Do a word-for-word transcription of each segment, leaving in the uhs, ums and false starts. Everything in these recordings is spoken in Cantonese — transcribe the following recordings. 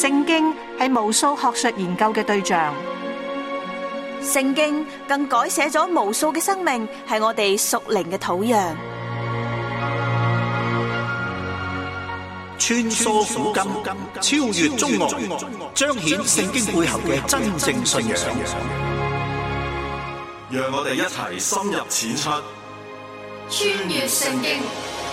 聖經係無數學術研究嘅對象， 聖經更改寫咗無數嘅生命，係我哋屬靈嘅土壤。 穿梭古今，超越中外，彰顯聖經背後嘅真正信仰。 讓我哋一齊深入淺出， 穿越聖經。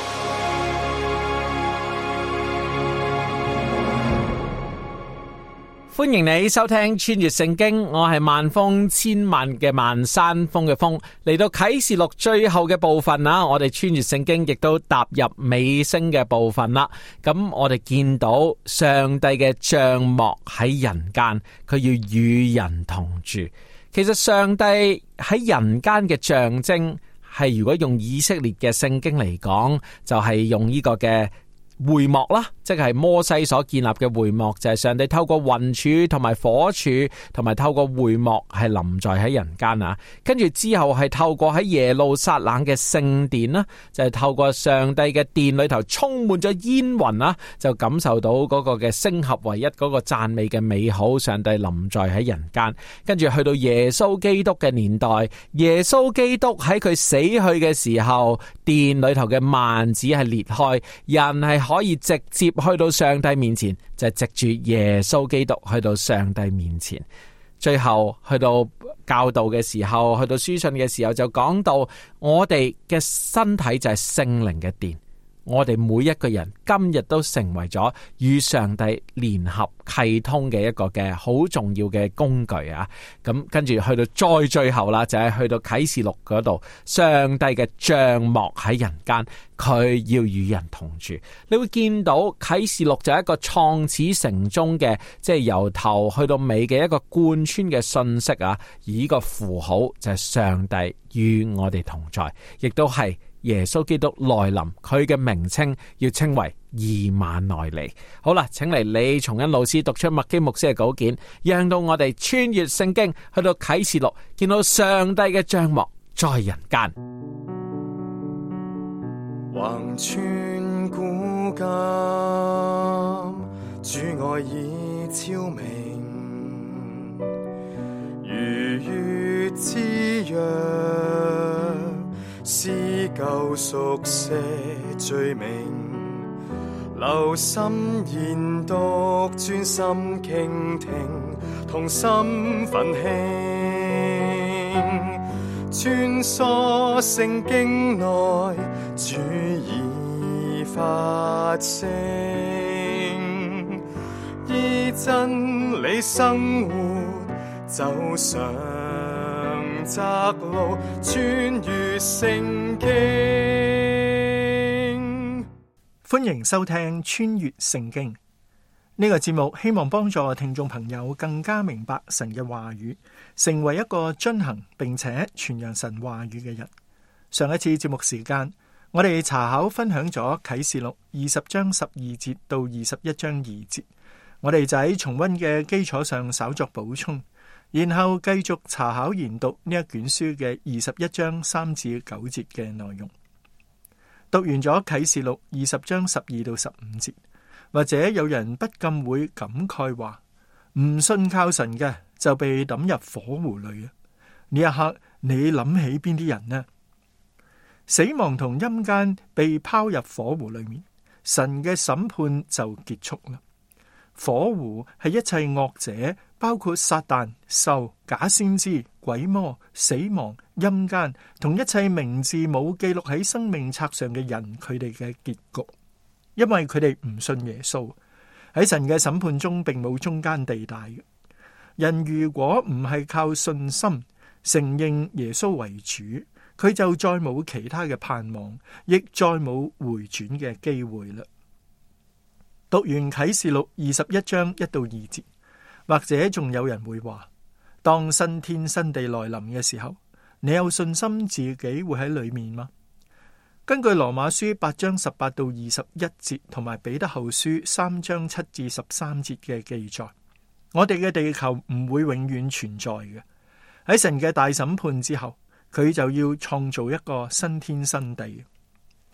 歡迎你收聽穿越聖經，我係萬峰千萬嘅萬山峰嘅峰。嚟到啟示錄最後嘅部分啦，我哋穿越聖經亦都踏入尾聲嘅部分啦。咁我哋見到上帝嘅帳幕喺人間，佢要與人同住。其實上帝喺人間嘅象徵係，如果用以色列嘅聖經嚟講，就係用呢個嘅會幕啦，即係摩西所建立嘅會幕，就係上帝透過雲柱同埋火柱，同埋透過會幕係臨在喺人間啊。跟住之後係透過喺耶路撒冷嘅聖殿啦，就係透過上帝嘅殿裏頭充滿咗煙雲啦，就感受到嗰個嘅星合為一嗰個讚美嘅美好，上帝臨在喺人間。跟住去到耶穌基督嘅年代，耶穌基督喺佢死去嘅時候，殿裏頭嘅幔子係裂開，人係可以直接去到上帝面前，就係藉住耶穌基督去到上帝面前。最後去到教導嘅時候，去到書信嘅時候，就講到我哋嘅身體就係聖靈嘅殿。我哋每一個人今日都成為咗與上帝聯合契通嘅一個嘅好重要嘅工具啊！咁跟住去到再最後啦，就係、是、去到啟示錄嗰度，上帝嘅帳幕喺人間，佢要與人同住。你會見到啟示錄就係一個創始成終嘅，即係由頭去到尾嘅一個貫穿嘅信息啊！而呢個符號就係上帝與我哋同在，亦都係耶穌基督來臨，佢嘅名稱要稱為以馬內利。好啦，請嚟李松恩老師讀出麥基牧師嘅稿件，讓到我哋穿越聖經去到啟示錄，見到上帝嘅帳幕在人間。 橫穿古今，主愛已超明，如月之約，是救贖赦罪名，留心研讀，專心傾聽，同心奮興，穿梭聖經內，主已發聲，依真理生活，走上窄路，穿越聖經。 歡迎收聽穿越聖經呢個節目，希望幫助聽眾朋友更加明白神嘅話語，成為一個遵行並且傳揚神話語嘅人。上一次節目時間，我哋查考分享咗啟示錄二十章十二節到二十一章二節，我哋就喺重溫嘅基礎上稍作補充，然後繼續查考研讀呢一卷書嘅二十一章三至九節嘅內容。讀完咗啟示錄二十章十二到十五節，或者有人不禁會感慨話：唔信靠神嘅就被抌入火湖裏啊！呢一刻你諗起邊啲人呢？死亡同陰間被拋入火湖裏面，神嘅審判就結束啦。火湖係一切惡者，包括撒旦、獸、假先知、鬼魔、死亡、陰間同一切名字冇記錄喺生命冊上嘅人，佢哋嘅結局。因為佢哋唔信耶穌，喺神嘅審判中並冇中間地帶嘅。人如果唔係靠信心承認耶穌為主，佢就再冇其他嘅盼望，亦再冇回轉嘅機會啦。讀完啟示錄二十一章一到二節，或者仲有人會話：當新天新地來臨嘅時候，你有信心自己會喺裏面嗎？根據羅馬書八章十八到二十一節，同埋彼得後書三章七至十三節嘅記載，我哋嘅地球唔會永遠存在嘅。喺神嘅大審判之後，佢就要創造一個新天新地。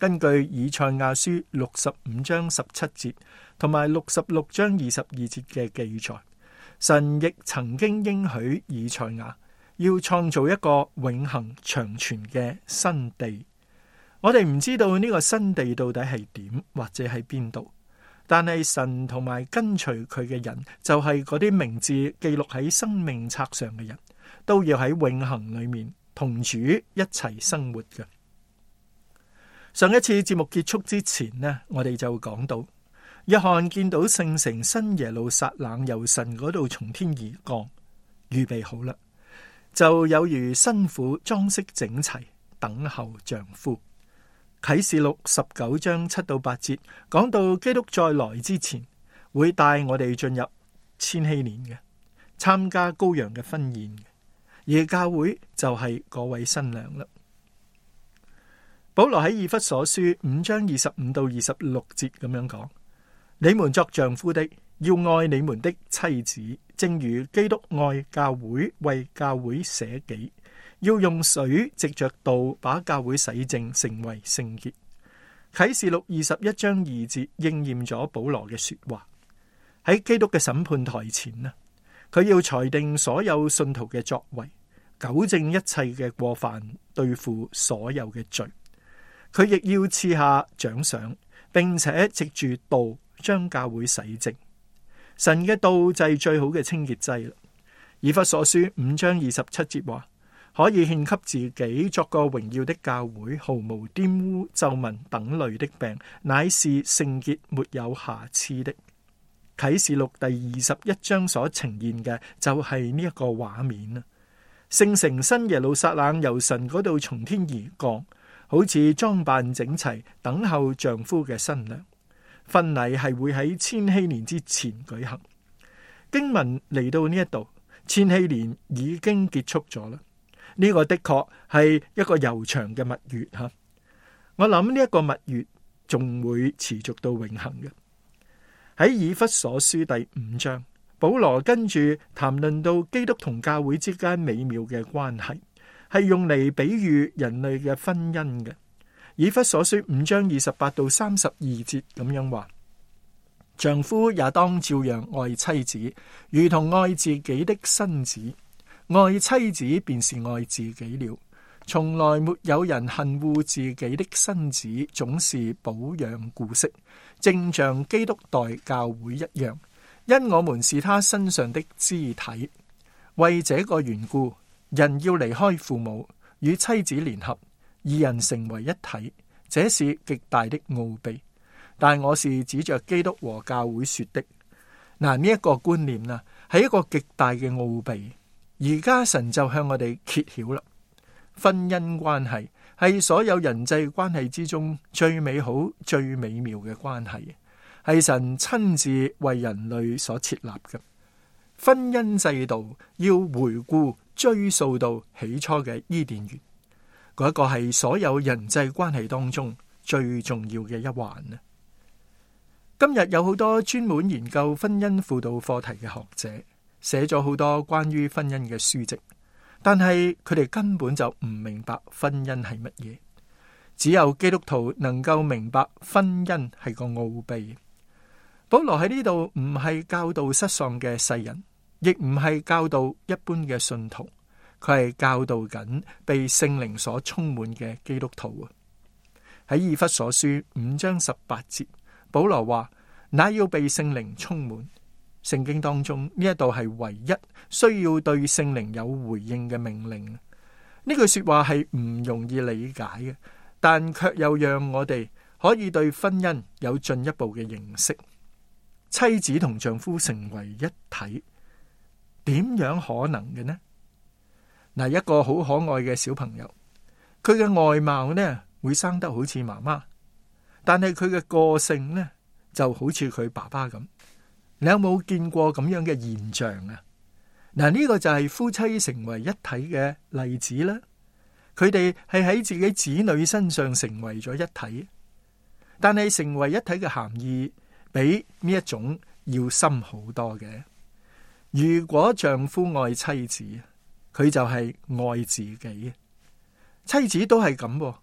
根據以賽亞書六十五章十七節同埋六十六章二十二節嘅記載，神亦曾經應許以賽亞要創造一個永恆長存嘅新地。我哋唔知道呢個新地到底係點或者喺邊度，但係神同埋跟隨佢嘅人，就係嗰啲名字記錄喺生命冊上嘅人，都要喺永恆裏面同主一齊生活嘅。上一次節目結束之前呢，我哋就講到約翰見到聖城新耶路撒冷由神嗰度從天而降，預備好啦，就有如新婦裝飾整齊，等候丈夫。啟示錄十九章七到八節講到基督再來之前，會帶我哋進入千禧年嘅，參加羔羊嘅婚宴嘅，而教會就係嗰位新娘啦。保羅喺以弗所書五章二十五到二十六節咁樣講：你們作丈夫的，要愛你們的妻子，正如基督愛教會，為教會捨己，要用水藉着道把教會洗淨，成為聖潔。啟示錄二十一章二節應驗咗保羅嘅說話。喺基督嘅審判台前啊，佢要裁定所有信徒嘅作為，糾正一切嘅過犯，對付所有嘅罪。佢亦要賜下獎賞，並且藉住道將教會洗淨。神嘅道就係最好嘅清潔劑啦。以弗所書五章二十七節話：可以獻給自己作個榮耀的教會，毫無玷污、皺紋等類的病，乃是聖潔沒有瑕疵的。啟示錄第二十一章所呈現嘅就係呢一個畫面啊！聖城新耶路撒冷由神嗰度從天而降，好似裝扮整齊，等候丈夫嘅新娘。婚禮係會喺千禧年之前舉行。經文嚟到呢一度，千禧年已經結束咗啦。呢個的確係一個悠長嘅蜜月吓。我諗呢一個蜜月仲會持續到永恆嘅。喺以弗所書第五章，保羅跟住談論到基督同教會之間美妙嘅關係，係用嚟比喻人類嘅婚姻嘅。以弗所書五章二十八到三十二節咁樣話：丈夫也當照樣愛妻子，如同愛自己的身子；愛妻子便是愛自己了。從來沒有人恨惡自己的身子，總是保養顧惜，正像基督待教會一樣，因我們是他身上的肢體。為這個緣故，人要離開父母，與妻子聯合，二人成為一體，這是極大的奧秘。但我是指着基督和教會說的。嗱，呢一個觀念啊，係一個極大嘅奧秘。而家神就向我哋揭曉啦。婚姻關係係所有人際關係之中最美好、最美妙嘅關係，係神親自為人類所設立嘅。婚姻制度要回顧追溯到起初嘅伊甸園，嗰一個係所有人際關係當中最重要嘅一環啊！今日有好多專門研究婚姻輔導課題嘅學者，寫咗好多關於婚姻嘅書籍。但係佢哋根本就唔明白婚姻係乜嘢，只有基督徒能夠明白婚姻係個奧秘。保羅喺呢度唔係教導失喪嘅世人，亦唔係教導一般嘅信徒，佢係教導緊被聖靈所充滿嘅基督徒啊！喺以弗所書五章十八節，保羅話：那要被聖靈充滿。聖經當中呢一度係唯一需要對聖靈有回應嘅命令。呢句說話係唔容易理解嘅，但卻又讓我哋可以對婚姻有進一步嘅認識。妻子同丈夫成為一體，點樣可能嘅呢？嗱，一個好可愛嘅小朋友，佢嘅外貌呢會生得好似媽媽，但係佢嘅個性呢就好似佢爸爸咁。你有冇見過咁樣嘅現象啊？嗱，呢個就係夫妻成為一體嘅例子啦。佢哋係喺自己子女身上成為咗一體，但係成為一體嘅含義比呢一種要深好多嘅。如果丈夫愛妻子，佢就係愛自己。妻子都係咁，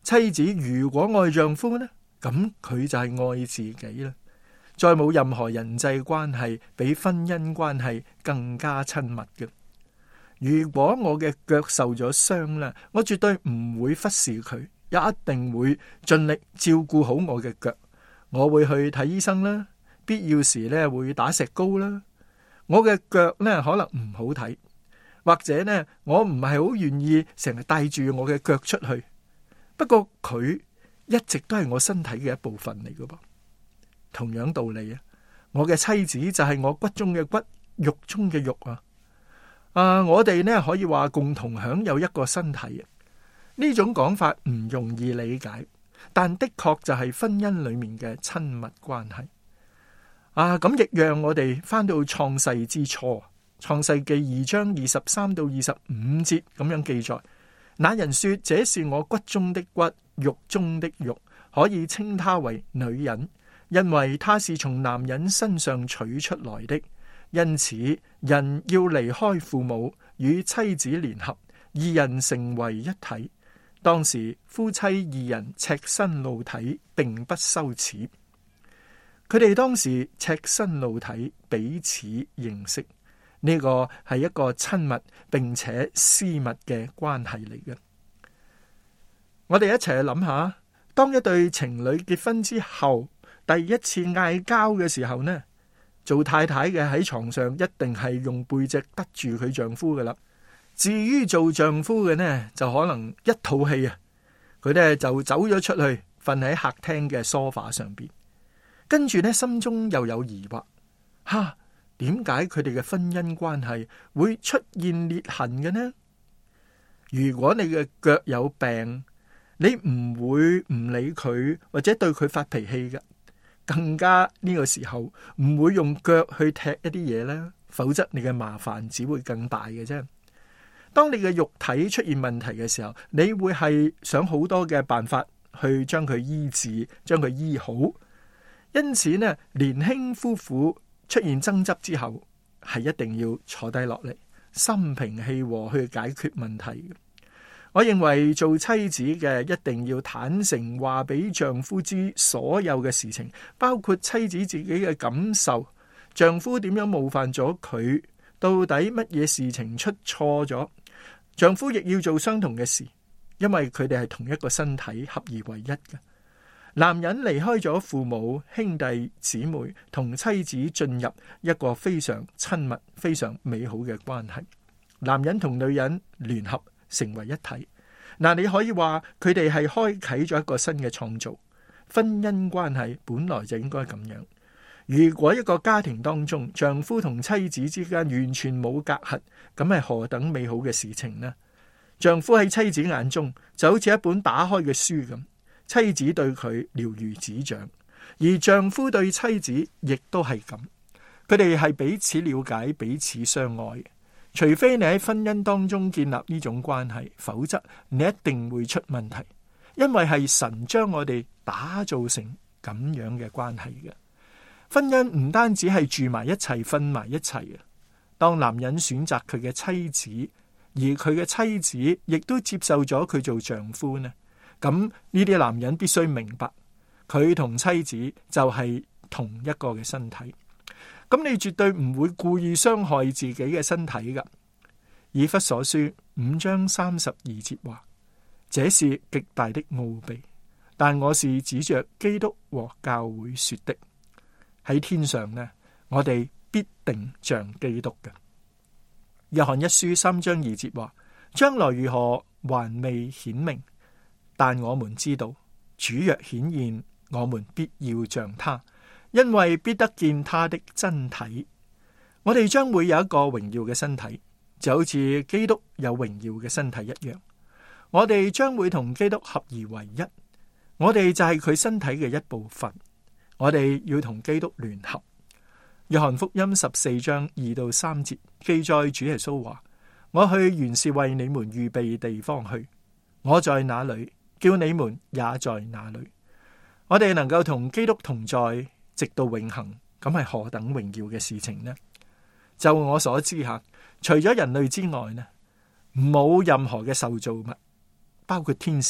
妻子如果愛丈夫呢，咁佢就係愛自己啦。再冇任何人際關係比婚姻關係更加親密嘅。如果我嘅腳受咗傷啦，我絕對唔會忽視佢，一定會盡力照顧好我嘅腳。我會去睇醫生啦，必要時咧會打石膏啦。我嘅腳咧可能唔好睇，或者咧我唔係好願意成日帶住我嘅腳出去。不過佢一直都係我身體嘅一部分嚟嘅噃。同樣道理啊，我嘅妻子就係我骨中嘅骨，肉中嘅肉啊。啊，我哋呢可以話共同享有一個身體啊。呢種講法唔容易理解，但的確就係婚姻裏面嘅親密關係啊。咁亦讓我哋翻到創世之初，創世記二章二十三到二十五節咁樣記載。那人說：這是我骨中的骨，肉中的肉，可以稱她為女人，因為她是從男人身上取出來的。因此，人要離開父母，與妻子聯合，二人成為一體。當時夫妻二人赤身露體，並不羞恥。佢哋當時赤身露體，彼此認識。呢個係一個親密並且私密嘅關係嚟嘅。我哋一齊去諗下，當一對情侶結婚之後，第一次嗌交嘅時候呢，做太太嘅喺床上一定係用背脊得住佢丈夫噶啦。至於做丈夫嘅呢，就可能一套戲啊，佢呢就走咗出去，瞓喺客廳嘅梳化上邊，跟住呢心中又有疑惑，哈。點解佢哋嘅婚姻關係會出現裂痕嘅呢？如果你嘅腳有病，你唔會唔理佢或者對佢發脾氣嘅，更加呢個時候唔會用腳去踢一啲嘢咧，否則你嘅麻煩只會更大嘅啫。當你嘅肉體出現問題嘅時候，你會係想好多嘅辦法去將佢醫治，將佢醫好。因此呢，年輕夫婦出現爭執之後，係一定要坐低落嚟，心平氣和去解決問題。我認為做妻子嘅一定要坦誠話俾丈夫知所有嘅事情，包括妻子自己嘅感受，丈夫點樣冒犯咗佢，到底乜嘢事情出錯咗，丈夫亦要做相同嘅事，因為佢哋係同一個身體，合而為一嘅。男人離開咗父母、兄弟姊妹，同妻子進入一個非常親密、非常美好嘅關係。男人同女人聯合成為一體。嗱，你可以話佢哋係開啟咗一個新嘅創造。婚姻關係本來就應該咁樣。如果一個家庭當中，丈夫同妻子之間完全冇隔閡，咁係何等美好嘅事情呢？丈夫喺妻子眼中就好似一本打開嘅書咁。妻子對佢了如指掌，而丈夫對妻子亦都係咁。佢哋係彼此了解、彼此相愛。除非你喺婚姻當中建立呢種關係，否則你一定會出問題。因為係神將我哋打造成咁樣嘅關係嘅。婚姻唔單止係住埋一齊、瞓埋一齊啊。當男人選擇佢嘅妻子，而佢嘅妻子亦都接受咗佢做丈夫呢？咁呢啲男人必須明白，佢同妻子就係同一個嘅身體。咁你絕對唔會故意傷害自己嘅身體噶。以弗所書五章三十二節話：這是極大的奧秘，但我是指着基督和教會說的。喺天上呢，我哋必定像基督嘅。約翰一書三章二節話：將來如何還未顯明。但我們知道，主若顯現，我們必要像他，因為必得見他的真體。我哋將會有一個榮耀嘅身體，就好似基督有榮耀嘅身體一樣。我哋將會同基督合而為一，我哋就係佢身體嘅一部分。我哋要同基督聯合。約翰福音十四章二到三節記載，主耶穌話：我去原是為你們預備地方去，我在哪裏，叫你們也在那裏。我哋能夠同基督同在，直到永恆，咁係何等榮耀嘅事情呢？就我所知下，除咗人類之外呢，冇任何嘅受造物，包括天使、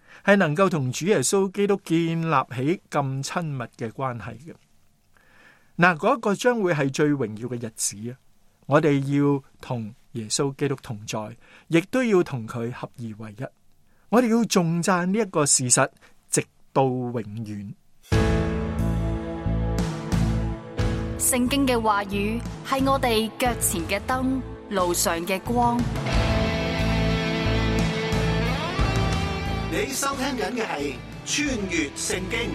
係能夠同主耶穌基督建立起咁親密嘅關係嘅。嗱，嗰一個將會係最榮耀嘅日子啊！我哋要同耶穌基督同在，亦都要同佢合而為一。我哋要頌讚呢一個事實，直到永遠。 聖經嘅話語係我哋腳前嘅燈，路上嘅光。 你收聽緊嘅係穿越聖經。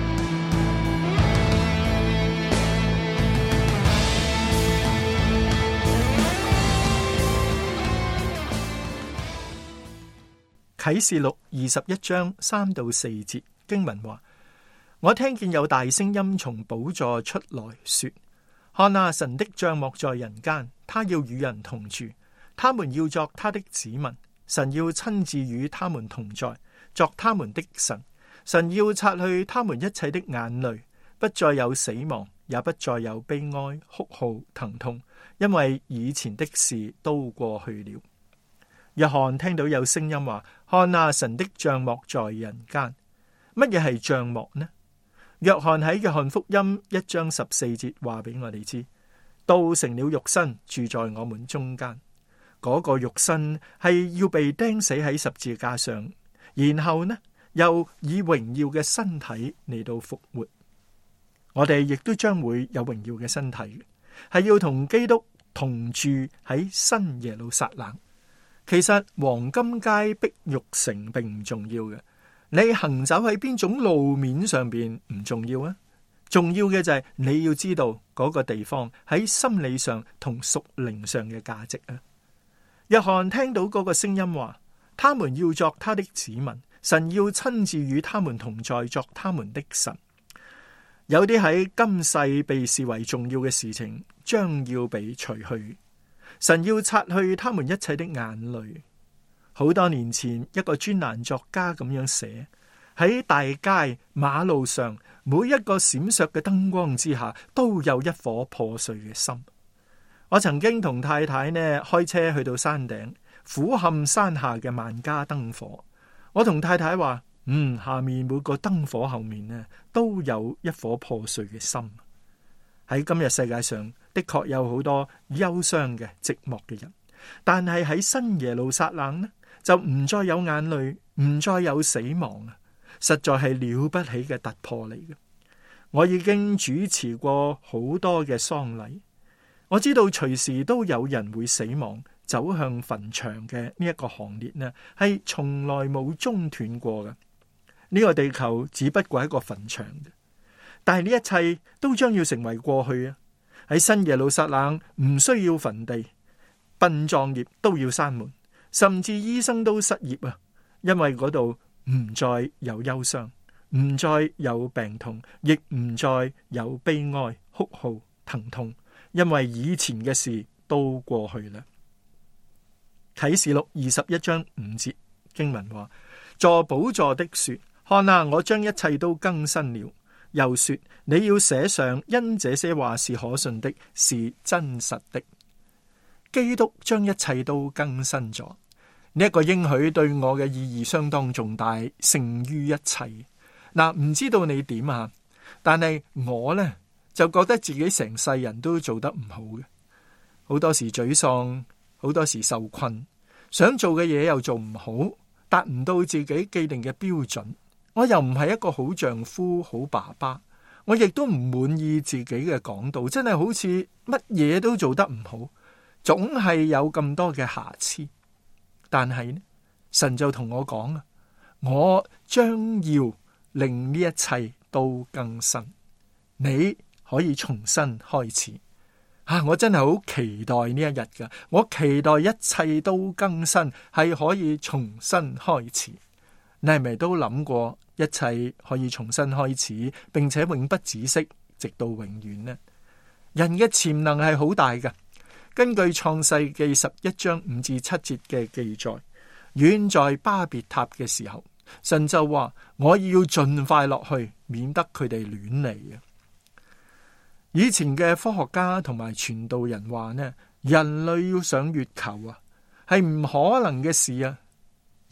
啟示錄二十一章三到四節經文話：我聽見有大聲音從寶座出來說，看啊，神的帳幕在人間，他要與人同住，他們要作他的子民，神要親自與他們同在，作他們的神。神要擦去他們一切的眼淚，不再有死亡，也不再有悲哀、哭號、疼痛，因為以前的事都過去了。約翰聽到有聲音話：看啊，神的帳幕在人間。乜嘢係帳幕呢？約翰喺約翰福音一章十四節話俾我哋知，道成了肉身，住在我們中間。嗰個肉身係要被釘死喺十字架上，然後呢，又以榮耀嘅身體嚟到復活。我哋亦都將會有榮耀嘅身體，係要同基督同住喺新耶路撒冷。其實黃金街碧玉城並唔重要嘅，你行走喺邊種路面上邊唔重要啊，重要嘅就係你要知道嗰個地方喺心理上同屬靈上嘅價值啊。約翰聽到嗰個聲音話，他們要作他的子民，神要親自與他們同在，作他們的神。有啲喺今世被視為重要嘅事情，將要被除去。神要擦去他們一切的眼淚。好多年前，一個專欄作家咁樣寫：喺大街馬路上，每一個閃爍嘅燈光之下，都有一顆破碎嘅心。我曾經同太太呢開車去到山頂，俯瞰山下嘅萬家燈火。我同太太話：嗯，下面每個燈火後面呢，都有一顆破碎嘅心。喺今日世界上的確有好多憂傷嘅寂寞嘅人，但係喺新耶路撒冷呢，就唔再有眼淚，唔再有死亡啊！實在係了不起嘅突破嚟嘅。我已經主持過好多嘅喪禮，我知道隨時都有人會死亡，走向墳場嘅呢一個行列呢，係從來冇中斷過嘅。呢個地球只不過係一個墳場嘅。但係呢一切都將要成為過去啊！喺新耶路撒冷唔需要墳地，殯葬業都要閂門，甚至醫生都失業啊！因為嗰度唔再有憂傷，唔再有病痛，亦唔再有悲哀、哭號、疼痛，因為以前嘅事都過去啦。啟示錄二十一章五節經文話：坐寶座的說，看啊，我將一切都更新了。又說，你要寫上，因這些話是可信的，是真實的。基督將一切都更新咗，呢一個應許對我嘅意義相當重大，勝於一切。嗱，唔知道你點啊？但係我呢，就覺得自己成世人都做得唔好嘅，好多時沮喪，好多時受困，想做嘅嘢又做唔好，達唔到自己既定嘅標準。我又唔係一個好丈夫、好爸爸，我亦都唔滿意自己嘅講道，真係好似乜嘢都做得唔好，總係有咁多嘅瑕疵。但係呢，神就同我講啊，我將要令呢一切都更新，你可以重新開始。啊，我真係好期待呢一日噶，我期待一切都更新，係可以重新開始。你係咪都諗過一切可以重新開始，並且永不止息，直到永遠呢？人嘅潛能係好大嘅。根據創世記十一章五至七節嘅記載，遠在巴別塔嘅時候，神就話：我要盡快落去，免得佢哋亂嚟嘅。以前嘅科學家同埋傳道人話呢，人類要上月球啊，係唔可能嘅事啊。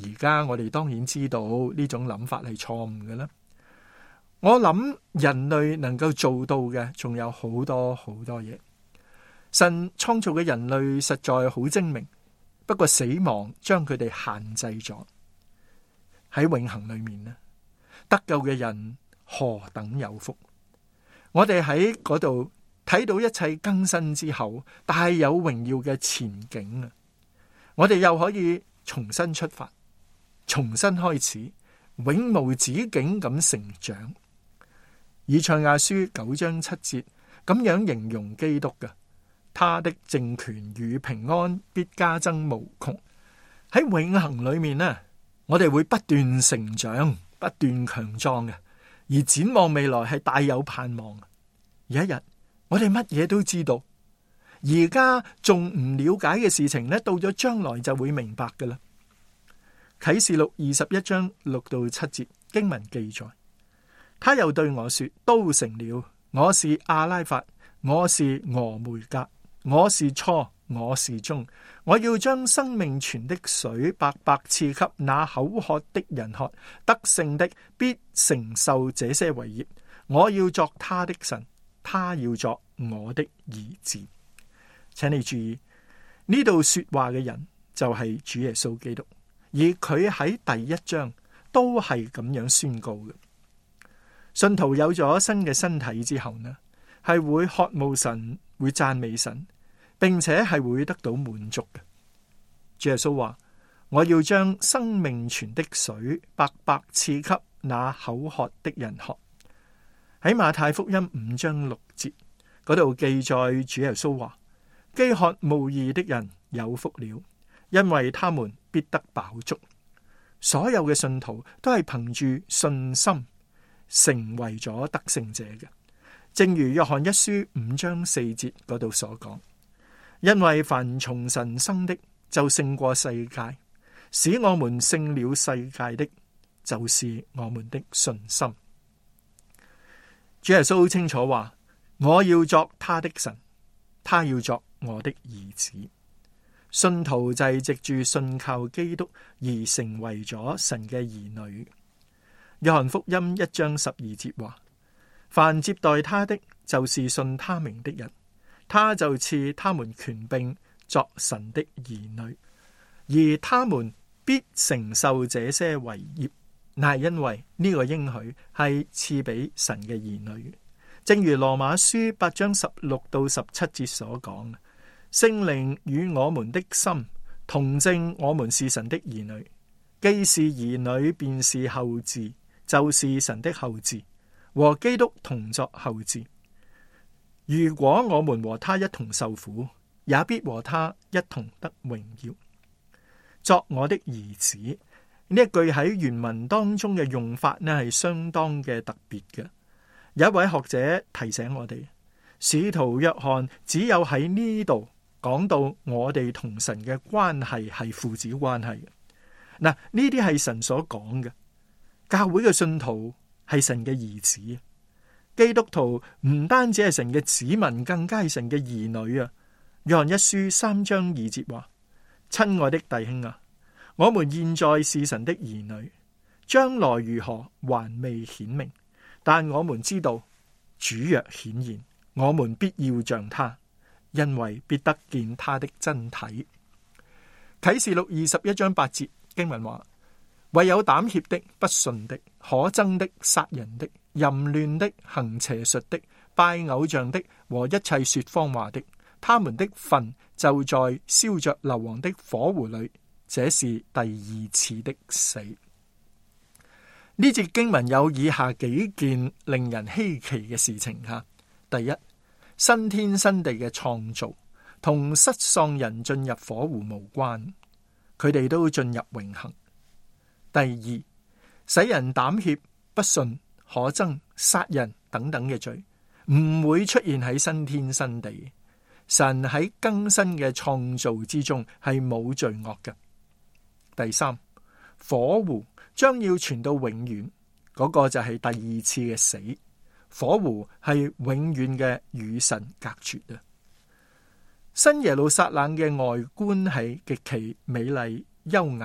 而家我哋當然知道呢種諗法係錯誤嘅啦。我諗人類能夠做到嘅仲有好多好多嘢。神創造嘅人類實在好精明，不過死亡將佢哋限制咗。喺永恆裏面呢，得救嘅人何等有福！我哋喺嗰度睇到一切更新之後，大有榮耀嘅前景啊！我哋又可以重新出發，重新開始，永無止境咁成長。以賽亞書九章七節咁樣形容基督嘅，他的政權與平安必加增無窮。喺永恆裏面呢，我哋會不斷成長，不斷強壯嘅，而展望未來係大有盼望。有一日我哋乜嘢都知道，而家仲唔了解嘅事情呢，到咗將來就會明白㗎喇。啟示錄二十一章六到七節經文記載，他又對我說：都成了，我是阿拉法，我是俄梅格，我是初，我是終，我要將生命泉的水白白賜給那口渴的人喝，得勝的必承受這些為業，我要作他的神，他要作我的兒子。請你注意，呢度說話嘅人就係主耶穌基督，而佢喺第一章都係咁樣宣告嘅。信徒有咗新嘅身體之後呢，係會渴慕神，會讚美神，並且係會得到滿足嘅。主耶穌話：我要將生命泉的水白白賜給那口渴的人喝。喺馬太福音五章六節嗰度記載，主耶穌話：飢渴慕義的人有福了，因為他們必得飽足。所有嘅信徒都係憑住信心成為咗得勝者嘅，正如約翰一書五章四節嗰度所講，因為凡從神生的就勝過世界，使我們勝了世界的就是我們的信心。主耶穌清楚話：我要作他的神，他要作我的兒子。信徒就係藉住信靠基督而成為咗神嘅兒女。約翰福音一章十二節話：凡接待他的，就是信他名的人，他就賜他們權柄作神的兒女，而他們必承受這些為業，乃係因為呢個應許係賜俾神嘅兒女。正如羅馬書八章十六到十七節所講，聖靈與我們的心同證，我們是神的兒女，既是兒女，便是後嗣，就是神的後嗣，和基督同作後嗣。如果我們和他一同受苦，也必和他一同得榮耀。作我的兒子，呢一句喺原文當中嘅用法呢，係相當嘅特別嘅。有一位學者提醒我哋，使徒約翰只有喺呢度講到我哋同神嘅關係係父子關係嘅。嗱，呢啲係神所講嘅。教會嘅信徒係神嘅兒子，基督徒唔單止係神嘅子民，更加係神嘅兒女啊！約翰一書三章二節話：親愛的弟兄啊，我們現在是神的兒女，將來如何還未顯明，但我們知道主若顯現，我們必要像他，因為必得見他的真體。啟示錄二十一章八節經文話：唯有膽怯的、不信的、可憎的、殺人的、淫亂的、行邪術的、拜偶像的和一切說謊話的，他們的分就在燒着硫磺的火湖裏，這是第二次的死。呢節經文有以下幾件令人稀奇嘅事情吓：第一，新天新地嘅創造同失喪人進入火湖無關，佢哋都進入永恆。第二，使人膽怯、不信、可憎、殺人等等嘅罪唔會出現喺新天新地。神喺更新嘅創造之中係冇罪惡嘅。第三，火湖將要傳到永遠，嗰個就係第二次嘅死。火湖係永遠嘅與神隔絕啊！新耶路撒冷嘅外觀係極其美麗優雅，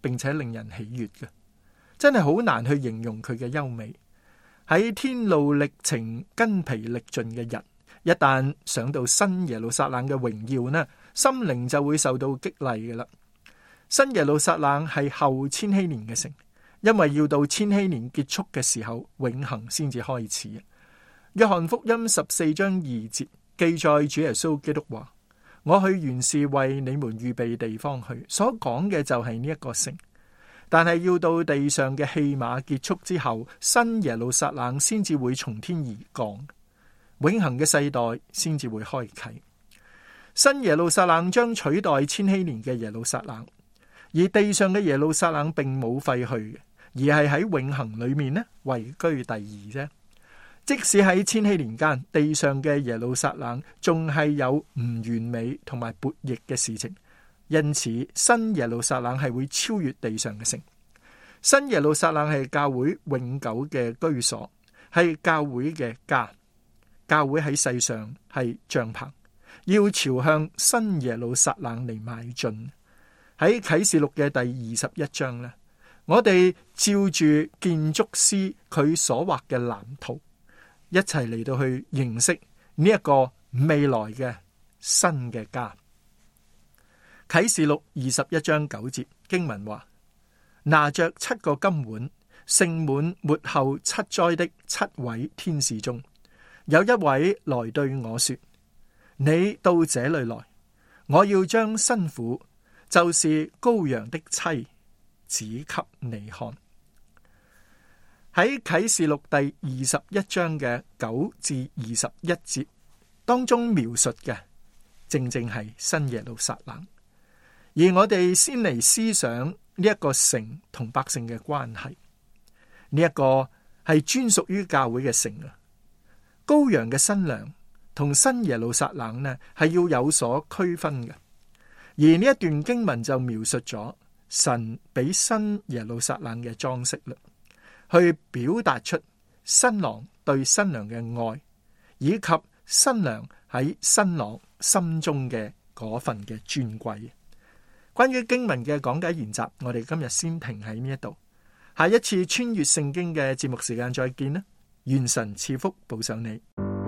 並且令人喜悅嘅，真係好難去形容佢嘅優美。喺天路歷程筋疲力盡嘅人，一旦想到新耶路撒冷嘅榮耀呢，心靈就會受到激勵嘅啦。新耶路撒冷係後千禧年嘅城，因為要到千禧年結束嘅時候，永恆先至開始。約翰福音十四章二節記載主耶穌基督話：我去原是為你們預備地方去。所講嘅就係呢一個城，但係要到地上嘅戲碼結束之後，新耶路撒冷先至會從天而降，永恆嘅世代先至會開啟。新耶路撒冷將取代千禧年嘅耶路撒冷，而地上嘅耶路撒冷並冇廢去嘅，而係喺永恆裏面呢位居第二啫。即使喺千禧年間，地上嘅耶路撒冷仲係有唔完美同埋悖逆嘅事情，因此新耶路撒冷係會超越地上嘅城。新耶路撒冷係教會永久嘅居所，係教會嘅家。教會喺世上係帳篷，要朝向新耶路撒冷嚟邁進。喺啟示錄嘅第二十一章呢，我哋照住建築師佢所畫嘅藍圖，一齊嚟到去認識呢一個未來嘅新嘅家。啟示錄二十一章九節經文話：拿着七個金碗，盛滿末後七災的七位天使中，有一位來對我說：你到這裏來，我要將新婦，就是羔羊的妻，指給你看。喺啟示錄第二十一章嘅九至二十一節當中描述嘅，正正係新耶路撒冷。而我哋先嚟思想呢一個城同百姓嘅關係。呢一個係專屬於教會嘅城啊。羔羊嘅新娘同新耶路撒冷呢，係要有所區分嘅。而呢一段經文就描述咗神俾新耶路撒冷嘅裝飾啦，去表達出新郎對新娘嘅愛，以及新娘喺新郎心中嘅嗰份嘅尊貴。關於經文嘅講解研習，我哋今日先停喺呢一度。下一次穿越聖經嘅節目時間再見啦！願神賜福保守你。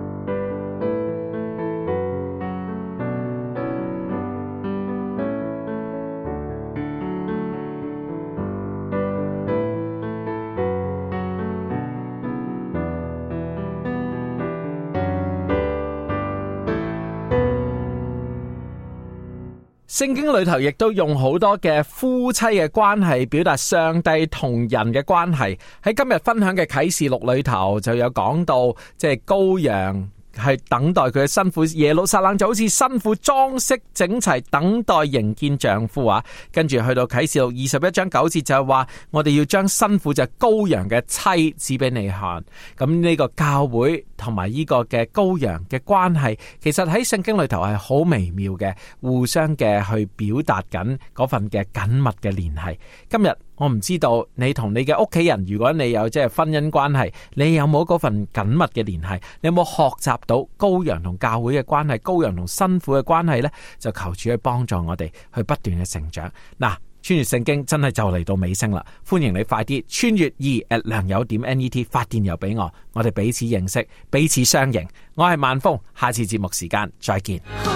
聖經裏頭亦都用好多嘅夫妻嘅關係表達上帝同人嘅關係。喺今日分享嘅啟示錄裏頭就有講到，即係羔羊係等待佢嘅新婦，耶路撒冷就好似新婦裝飾整齊，等待迎見丈夫啊。跟住去到啟示錄二十一章九節就係話，我哋要將新婦就係羔羊嘅妻指俾你看。咁呢個教會同埋呢個嘅羔羊嘅關係，其實喺聖經裏頭係好微妙嘅，互相嘅去表達緊嗰份嘅緊密嘅聯繫。今日我唔知道你同你嘅屋企人，如果你有即係婚姻關係，你有冇嗰份緊密嘅聯繫？你有冇學習到羔羊同教會嘅關係，羔羊同新婦嘅關係呢？就求主去幫助我哋去不斷嘅成長。嗱，穿越聖經真係就嚟到尾聲啦，歡迎你快啲穿越二 at 良友點 net 發電郵俾我，我哋彼此認識，彼此相迎。我係萬峰，下次節目時間再見。